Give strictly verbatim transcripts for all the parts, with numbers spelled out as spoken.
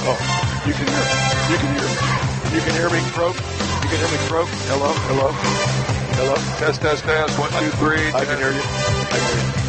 Oh, you can hear me. You can hear me. You can hear me, Croak. You can hear me, Croak. Hello, hello, hello. Test, test, test. One, two, three. I can hear you. I can hear you.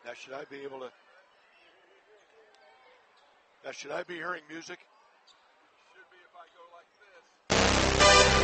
Now, should I be able to? Now, should I be hearing music? Should be if I go like this.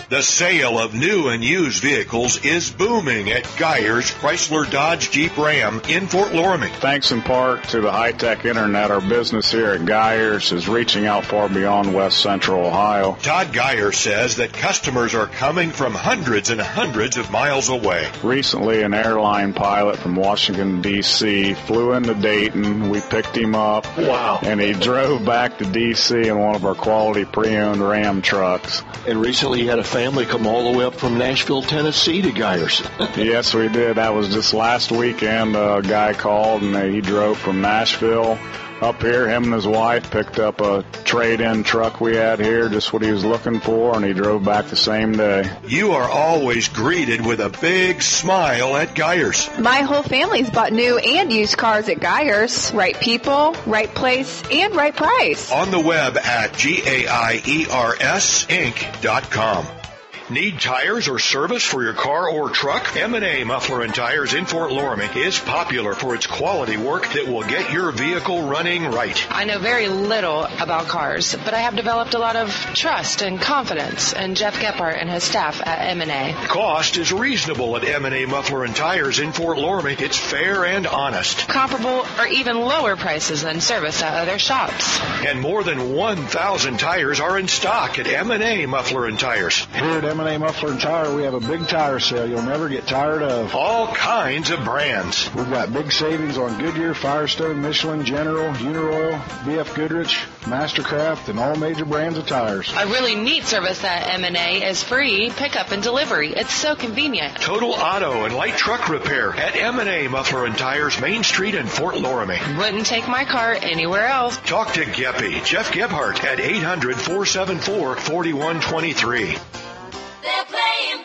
The sale of new and used vehicles is booming at Geyers Chrysler Dodge Jeep Ram in Fort Loramie. Thanks in part to the high-tech internet, our business here at Geyers is reaching out far beyond West Central Ohio. Todd Geyer says that customers are coming from hundreds and hundreds of miles away. Recently, an airline pilot from Washington, D C flew into Dayton. We picked him up. Wow. And he drove back to D C in one of our quality pre-owned Ram trucks. And recently you had a family come all the way up from Nashville, Tennessee to Geyers. Yes, we did. That was just last weekend. A guy called and he drove from Nashville up here. Him and his wife picked up a trade-in truck we had here, just what he was looking for, and he drove back the same day. You are always greeted with a big smile at Geyers. My whole family's bought new and used cars at Geyers. Right people, right place, and right price. On the web at G A I E R S Inc dot com. Need tires or service for your car or truck? M and A Muffler and Tires in Fort Loramie is popular for its quality work that will get your vehicle running right. I know very little about cars, but I have developed a lot of trust and confidence in Jeff Gephardt and his staff at M and A. Cost is reasonable at M and A Muffler and Tires in Fort Loramie. It's fair and honest. Comparable or even lower prices than service at other shops. And more than one thousand tires are in stock at M and A Muffler and Tires. Here at M and A Muffler and Tire, we have a big tire sale you'll never get tired of. All kinds of brands. We've got big savings on Goodyear, Firestone, Michelin, General, Uniroyal, B F Goodrich, Mastercraft, and all major brands of tires. A really neat service at M and A is free pickup and delivery. It's so convenient. Total auto and light truck repair at M and A Muffler and Tires, Main Street in Fort Loramie. Wouldn't take my car anywhere else. Talk to Geppy, Jeff Gephardt at eight hundred, four seven four, four one two three. They're playing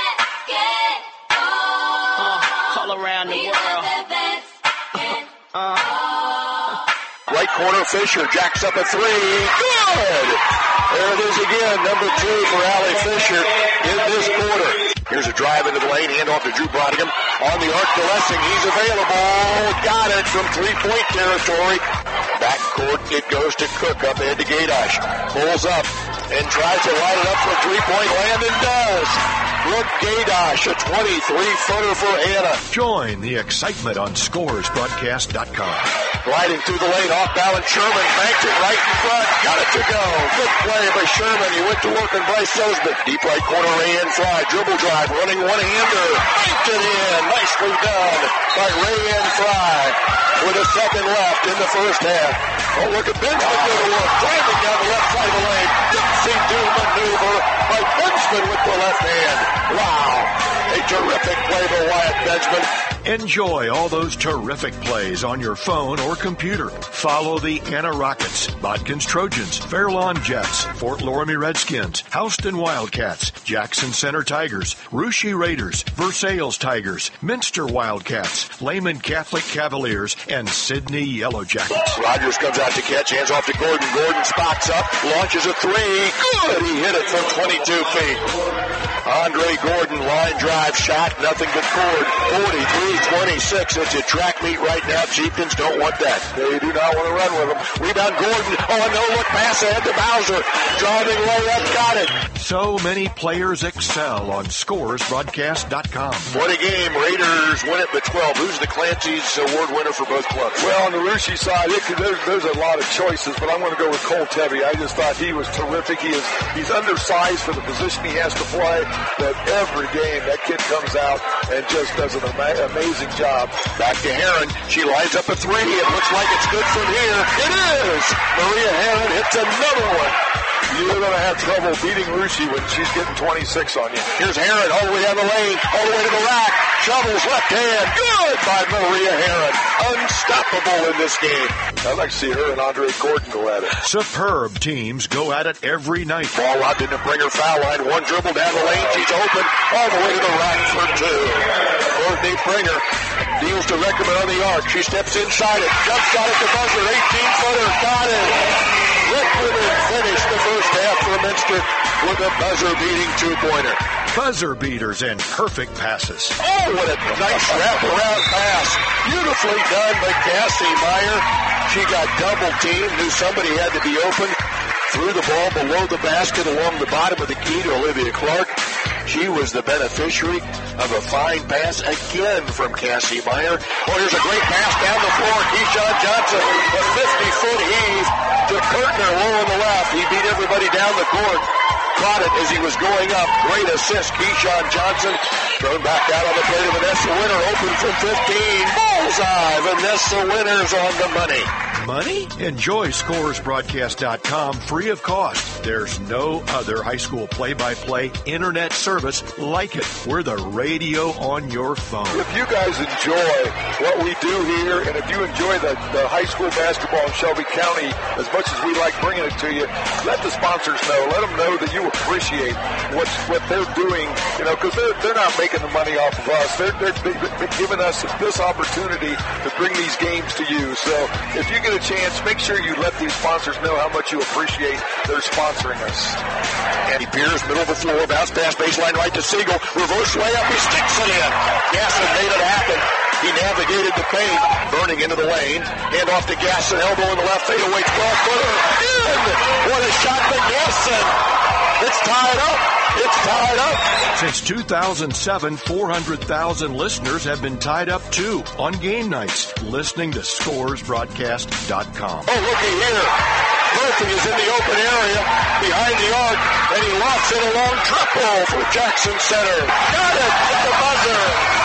basketball uh, all around the world. Uh. Right corner, Fisher jacks up a three. Good! There it is again, number two for Allie Fisher in this quarter. Here's a drive into the lane, handoff to Drew Brodigan. On the arc to Lessing, he's available. Got it from three-point territory. Backcourt, it goes to Cook up ahead to Gaydosh. Pulls up and tries to light it up for three-point land and does. Brooke Gaydosh, a twenty-three-footer for Hannah. Join the excitement on scores broadcast dot com. Gliding through the lane, off balance, Sherman banked it right in front. Got it to go. Good play by Sherman. He went to work on Bryce Sosman. Deep right corner, Rayanne Fry. Dribble drive, running one-hander. Banked it in. Nicely done by Rayanne Fry. With a second left in the first half. Oh, look at Benjamin go to work. Driving down the left side of the lane. Dixie-do maneuver by Benjamin with the left hand. Wow. A terrific play by Wyatt Benjamin. Enjoy all those terrific plays on your phone or computer. Follow the Anna Rockets, Bodkins Trojans, Fairlawn Jets, Fort Loramie Redskins, Houston Wildcats, Jackson Center Tigers, Russia Raiders, Versailles Tigers, Minster Wildcats, Lehman Catholic Cavaliers, and Sydney Yellow Jackets. Rogers comes out to catch, hands off to Gordon. Gordon spots up, launches a three. Good! He hit it from twenty-two feet. Andre Gordon, line drive shot, nothing but cord. forty-three twenty-six. It's a track meet right now. Chieftains don't want that. They do not want to run with them. Rebound Gordon. Oh, a no-look pass ahead to Bowser. Driving layup, got it. So many players excel on scores broadcast dot com. What a game. Raiders win it by twelve. Who's the Clancy's award winner for both clubs? Well, on the Russia side, it could, there's, there's a lot of choices, but I'm going to go with Cole Tebby. I just thought he was terrific. He is he's undersized for the position he has to play, but every game that kid comes out and just does an ama- amazing job. Back to Heron. She lines up a three. It looks like it's good from here. It is. Maria Heron hits another one. You're going to have trouble beating Russia when she's getting twenty-six on you. Here's Heron all the way down the lane, all the way to the rack. Shovels left hand. Good by Maria Heron. Unstoppable in this game. I'd like to see her and Andre Gordon go at it. Superb teams go at it every night. Ball out to the Bringer foul line. One dribble down the lane. She's open all the way to the rack for two. Courtney Bringer deals to Reckerman on the arc. She steps inside it. Jump shot at the buzzer. eighteen-footer. Got it. Reckerman finished the first half for Minster with a buzzer-beating two-pointer. Buzzer beaters and perfect passes. Oh, what a nice wraparound pass. Beautifully done by Cassie Meyer. She got double-teamed, knew somebody had to be open. threw the ball below the basket along the bottom of the key to Olivia Clark. She was the beneficiary of a fine pass again from Cassie Meyer. Oh, here's a great pass down the floor. Keyshawn Johnson, a fifty-foot heave to Kurtner low on the left. He beat everybody down the court. Caught it as he was going up. Great assist, Keyshawn Johnson. Thrown back out on the play to Vanessa Winter. Open from fifteen. Bullseye. Vanessa Winter's on the money. Money? Enjoy Scores Broadcast dot com free of cost. There's no other high school play-by-play internet service like it. We're the radio on your phone. If you guys enjoy what we do here, and if you enjoy the, the high school basketball in Shelby County as much as we like bringing it to you, let the sponsors know. Let them know that you appreciate what what they're doing, you know, because they're, they're not making the money off of us. They're, they're, they're giving us this opportunity to bring these games to you. So if you get a chance, make sure you let these sponsors know how much you appreciate their sponsoring us. Andy Pierce, middle of the floor, bounce pass, baseline right to Siegel. Reverse layup, he sticks it in. Gasson made it happen. He navigated the paint, burning into the lane. Hand off to Gasson, elbow in the left, fadeaway twelve-footer. In! What a shot by Gasson. It's tied up. It's tied up. Since two thousand seven, four hundred thousand listeners have been tied up, too, on game nights, listening to Scores Broadcast dot com. Oh, looky here. Murphy is in the open area behind the arc, and he lofts it a long triple for Jackson Center. Got it at the buzzer.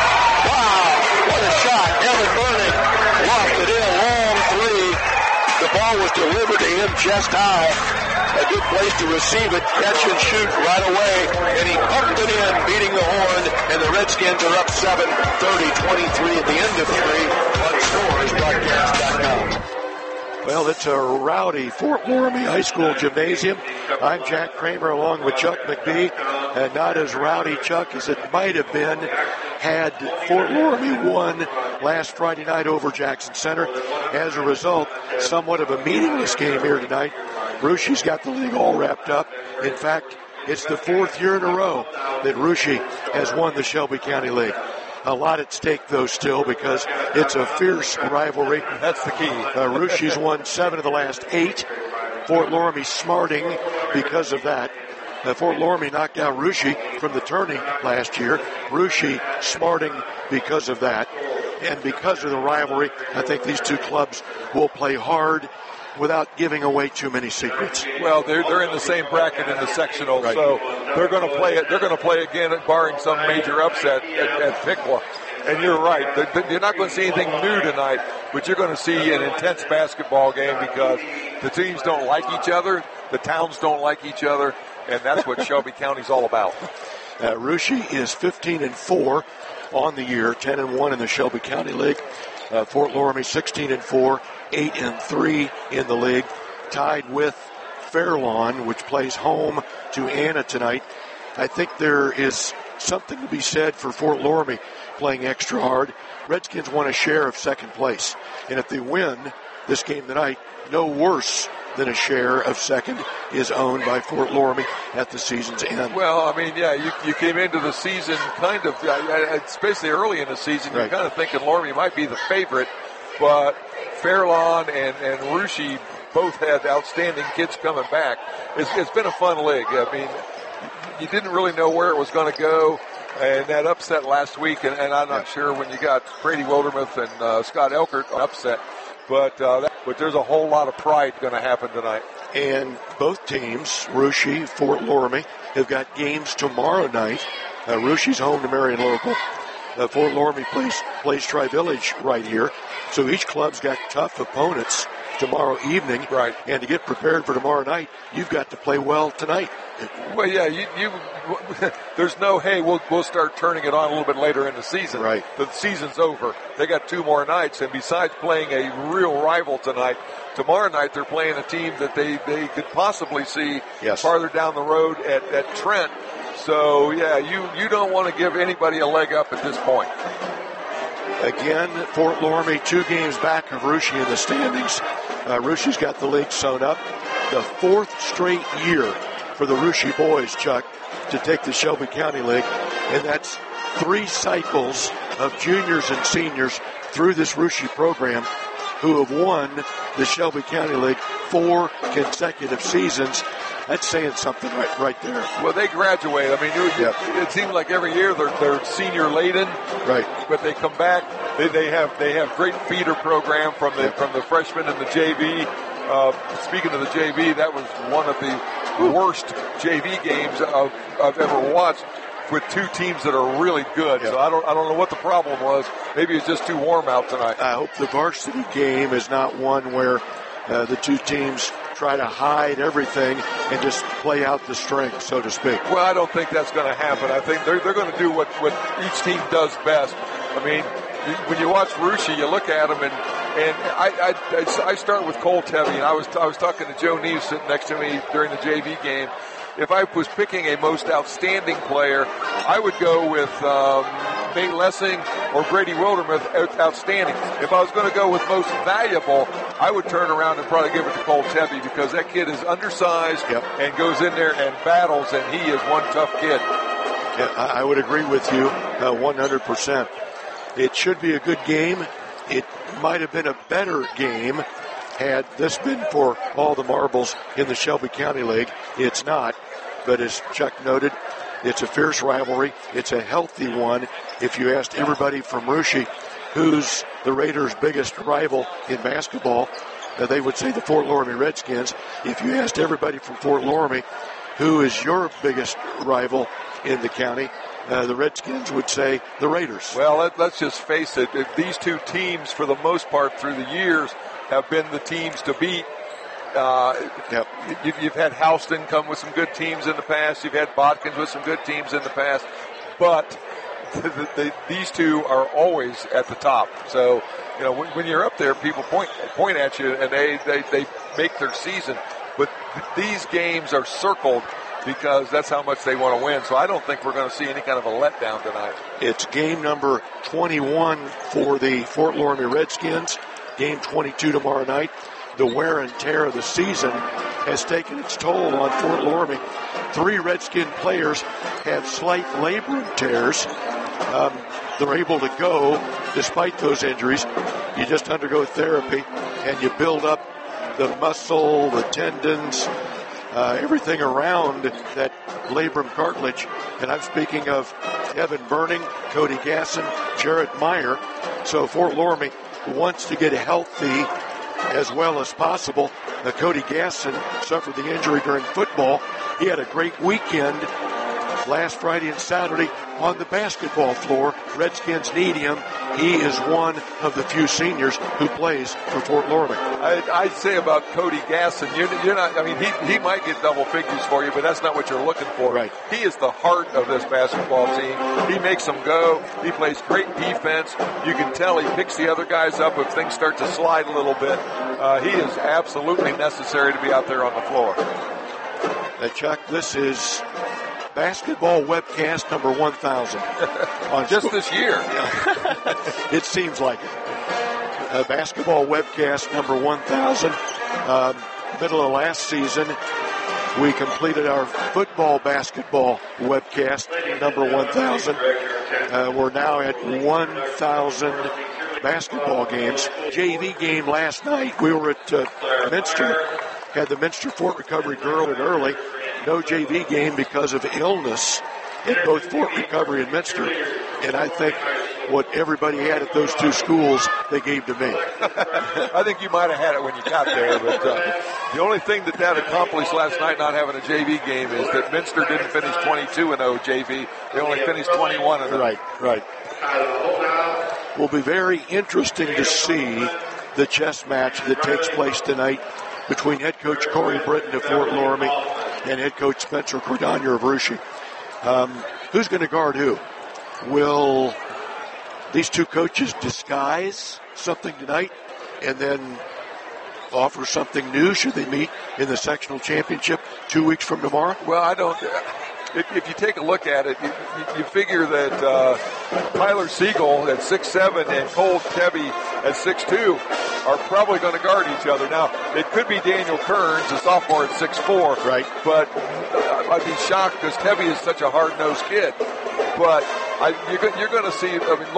Wow, what a shot. Evan Burning lofted in, long three. The ball was delivered to him chest high. A good place to receive it, catch and shoot right away, and he pumped it in, beating the horn, and the Redskins are up seven, thirty twenty-three at the end of three on Scores Broadcast dot com. Well, it's a rowdy Fort Loramie High School gymnasium. I'm Jack Kramer along with Chuck McBee, and not as rowdy, Chuck, as it might have been had Fort Loramie won last Friday night over Jackson Center. As a result, somewhat of a meaningless game here tonight. Rushi's got the league all wrapped up. In fact, it's the fourth year in a row that Rushi has won the Shelby County League. A lot at stake, though, still, because it's a fierce rivalry. That's the key. Uh, Rushi's won seven of the last eight. Fort Loramie smarting because of that. Uh, Fort Loramie knocked out Rushi from the tourney last year. Rushi smarting because of that. And because of the rivalry, I think these two clubs will play hard without giving away too many secrets. Well, they're they're in the same bracket in the sectional, right. So they're going to play it. They're going to play again, barring some major upset at, at Piqua. And you're right. They're, you're not going to see anything new tonight, but you're going to see an intense basketball game because the teams don't like each other, the towns don't like each other, and that's what Shelby County's all about. Uh, Rushi is fifteen and four on the year, ten and one in the Shelby County League. Uh, Fort Loramie sixteen and four, eight and three in the league, tied with Fairlawn, which plays home to Anna tonight. I think there is something to be said for Fort Loramie playing extra hard. Redskins want a share of second place, and if they win this game tonight, no worse than a share of second is owned by Fort Loramie at the season's end. Well, I mean, yeah, you, you came into the season kind of, especially early in the season, you're right. kind of thinking Loramie might be the favorite, but Fairlawn and, and Rushi both had outstanding kids coming back. It's, it's been a fun league. I mean, you didn't really know where it was going to go, and that upset last week, and, and I'm not yeah. sure when you got Brady Wildermuth and uh, Scott Elkert upset, but uh, that, but there's a whole lot of pride going to happen tonight. And both teams, Rushi, Fort Loramie, have got games tomorrow night. Uh, Rushi's home to Marion Local. Uh, Fort Loramie plays, plays Tri-Village right here. So each club's got tough opponents tomorrow evening. Right. And to get prepared for tomorrow night, you've got to play well tonight. Well, yeah, you, you there's no, hey, we'll we'll start turning it on a little bit later in the season. Right. The season's over. They got two more nights, and besides playing a real rival tonight, tomorrow night they're playing a team that they, they could possibly see yes. farther down the road at, at Trent. So, yeah, you, you don't want to give anybody a leg up at this point. Again, Fort Loramie two games back of Rushi in the standings. Uh, Rushi's got the league sewn up. The fourth straight year for the Rushi boys, Chuck, to take the Shelby County League. And that's three cycles of juniors and seniors through this Rushi program who have won the Shelby County League four consecutive seasons. That's saying something right, right there. Well, they graduate. I mean, it, yep. it seems like every year they're, they're senior laden, right? But they come back. They, they have they have great feeder program from the yep. from the freshmen and the J V. Uh, speaking of the J V, that was one of the worst J V games I've, I've ever watched, with two teams that are really good. Yep. So I don't I don't know what the problem was. Maybe it's just too warm out tonight. I hope the varsity game is not one where uh, the two teams try to hide everything and just play out the string, so to speak. Well, I don't think that's going to happen. I think they're, they're going to do what, what each team does best. I mean, when you watch Russia, you look at them, and and I I, I start with Cole Tebby, and I was I was talking to Joe Neves sitting next to me during the J V game. If I was picking a most outstanding player, I would go with um, Nate Lessing or Brady Wildermuth, outstanding. If I was going to go with most valuable, I would turn around and probably give it to Cole Tebby, because that kid is undersized yep. and goes in there and battles, and he is one tough kid. Yeah, I would agree with you uh, one hundred percent. It should be a good game. It might have been a better game had this been for all the marbles in the Shelby County League. It's not, but as Chuck noted, it's a fierce rivalry. It's a healthy one. If you asked everybody from Russia who's the Raiders' biggest rival in basketball, uh, they would say the Fort Loramie Redskins. If you asked everybody from Fort Loramie who is your biggest rival in the county, Uh, the Redskins would say the Raiders. Well, let, let's just face it. If these two teams, for the most part, through the years, have been the teams to beat. Uh, yep. you, you've had Houston come with some good teams in the past. You've had Botkins with some good teams in the past. But the, the, the, these two are always at the top. So, you know, when, when you're up there, people point point at you, and they, they, they make their season. But th- these games are circled, because that's how much they want to win. So I don't think we're going to see any kind of a letdown tonight. It's game number twenty-one for the Fort Loramie Redskins. Game twenty-two tomorrow night. The wear and tear of the season has taken its toll on Fort Loramie. Three Redskin players have slight labrum tears. Um, they're able to go despite those injuries. You just undergo therapy, and you build up the muscle, the tendons, Uh, everything around that labrum cartilage. And I'm speaking of Evan Burning, Cody Gasson, Jarrett Meyer. So Fort Loramie wants to get healthy as well as possible. Now, Cody Gasson suffered the injury during football. He had a great weekend last Friday and Saturday on the basketball floor. Redskins need him. He is one of the few seniors who plays for Fort Loramie. I, I'd say about Cody Gasson, you're, you're not, I mean, he, he might get double figures for you, but that's not what you're looking for. Right. He is the heart of this basketball team. He makes them go. He plays great defense. You can tell he picks the other guys up if things start to slide a little bit. Uh, he is absolutely necessary to be out there on the floor. Now, Chuck, this is basketball webcast number one thousand. On just this year. It seems like it. Uh, basketball webcast number one thousand. Um, middle of last season, we completed our football basketball webcast number one thousand. Uh, we're now at one thousand basketball games. J V game last night, we were at uh, Minster. Had the Minster Fort Recovery Girl at early. No J V game because of illness in both Fort Recovery and Minster. And I think what everybody had at those two schools, they gave to me. I think you might have had it when you got there. But uh, the only thing that that accomplished last night, not having a J V game, is that Minster didn't finish twenty-two and oh J V. They only finished twenty-one and oh. Right, right. Will be very interesting to see the chess match that takes place tonight between head coach Corey Britton of Fort Loramie and head coach Spencer Cordonier of Russia. Um, who's going to guard who? Will these two coaches disguise something tonight and then offer something new should they meet in the sectional championship two weeks from tomorrow? Well, I don't. If, if you take a look at it, you, you, you figure that uh, Tyler Siegel at six seven and Cole Tebby at six two are probably going to guard each other. Now, it could be Daniel Kearns, a sophomore at six four. Right. But I'd be shocked because Tebby is such a hard-nosed kid. But I, you're, you're going to see, I mean,